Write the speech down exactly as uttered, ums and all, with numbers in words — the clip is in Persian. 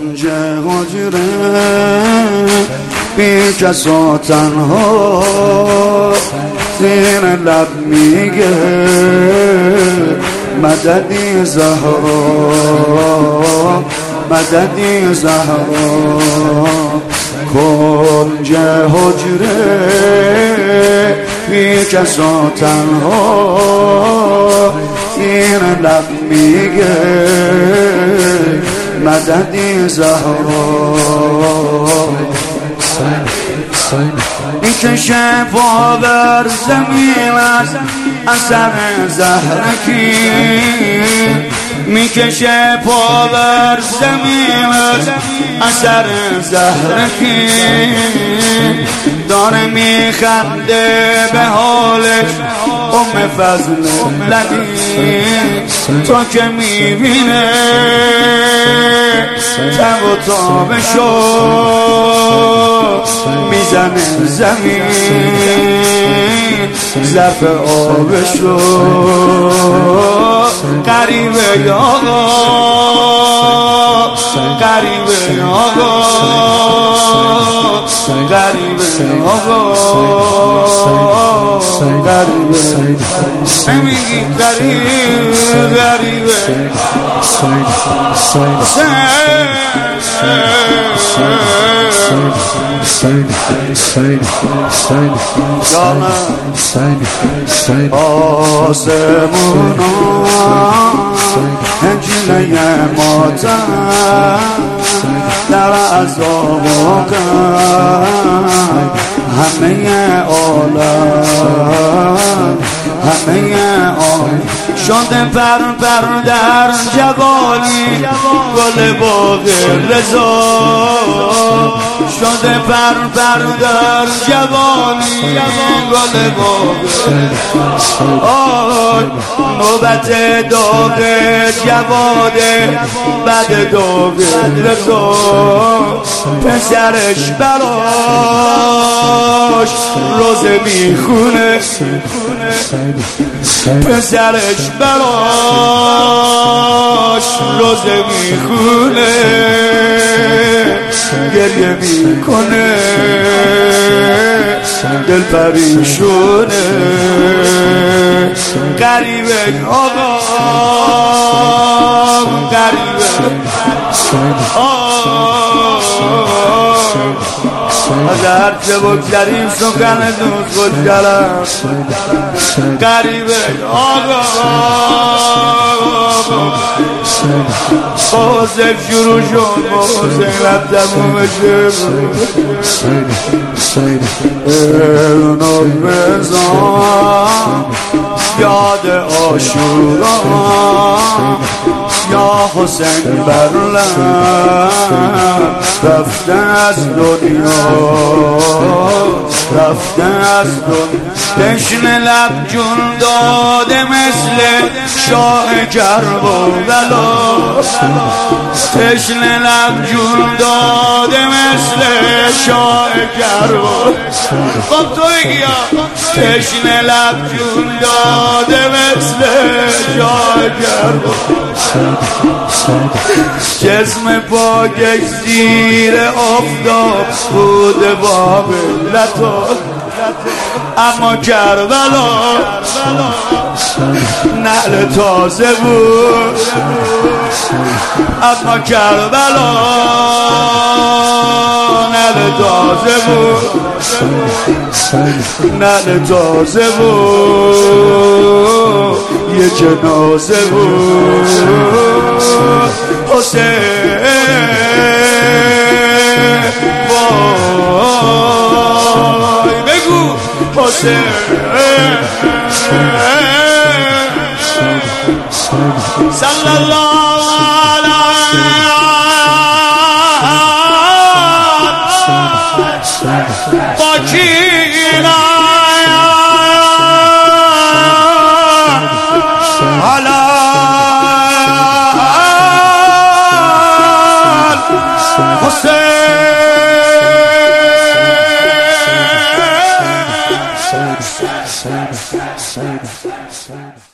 کنج حجره بی کس و تنها زیر لب میگه مددی زهرا مددی زهرا کنج حجره بی کس و تنها زیر لب میگه مددی زهرا میکشه پا بر زمین از اثر زهرکی میکشه پا بر زمین از اثر زهرکی داره میخنده به حالش ام فضل لبی تا که میبینه تب و تابشو میزنه زمین ظرف آبشو قریبه آقا قریبه آقا قریبه آقا غریبه نمیگی غریب غریبه آسمونا هجله ماتم در عذاب و غم همه عالم همه عالم شده پر پر در جوالی گل باغ رضا شده پر پر در جوالی گل باغ آی نوبت داغ جواده بعد داغ رضا پسرش براش روزه میخونه پسرش براش روزه میخونه گریه میکنه دل پریشونه غریبه آقا غریبه از هرچه بگذریم سخن دوست خوشگلم غریبه آقا با حسین شروع شد با حسین رب تموم شد اینو بزن یاد آشورا یا حسین برلن رفته از دنیا رفته از دنیا تشنه لب جون داده مثل شاه کربلا تشنه لب جون داده مثل شاه کربلا خب تو بگیا تشنه لب جون داده مثل شاه کربلا جسم پاکش زیر آفتاب بود با ملتا اما کربلا نعل تازه بود اما کربلا نعل تازه بود نعل تازه بود یه جنازه بود حسین وای بگو حسین صلی الله علیه با کینا حالا حسین